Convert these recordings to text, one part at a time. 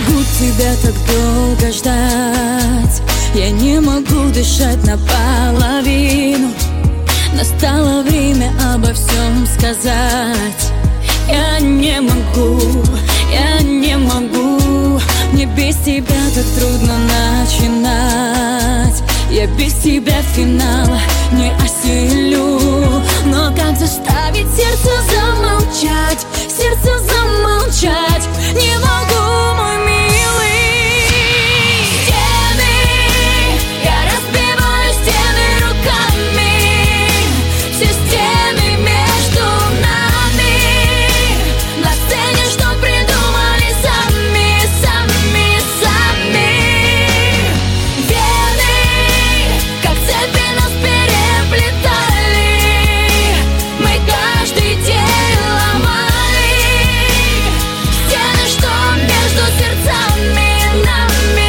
могу тебя так долго ждать, я не могу дышать наполовину. Настало время обо всем сказать. Я не могу, мне без тебя так трудно начинать. Я без тебя финала не осилю. Но как заставить сердце замолчать, сердце замолчать? Не могу, мой милый. Стены, я разбиваю стены руками, все стены между нами. На сцене, что придумали сами. Вены, как цепи нас переплетали, мы каждый день ломали стены, что между сердцами, нами.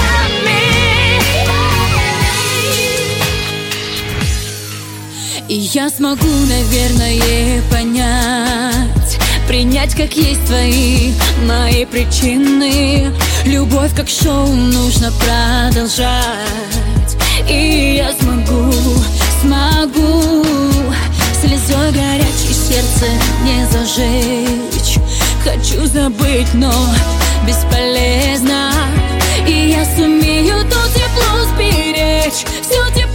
И я смогу, наверное, понять, принять как есть твои, мои причины. Любовь как шоу нужно продолжать. И я смогу слезой горячей сердце не зажечь. Хочу забыть, но бесполезно. И я сумею то тепло сберечь, все тепло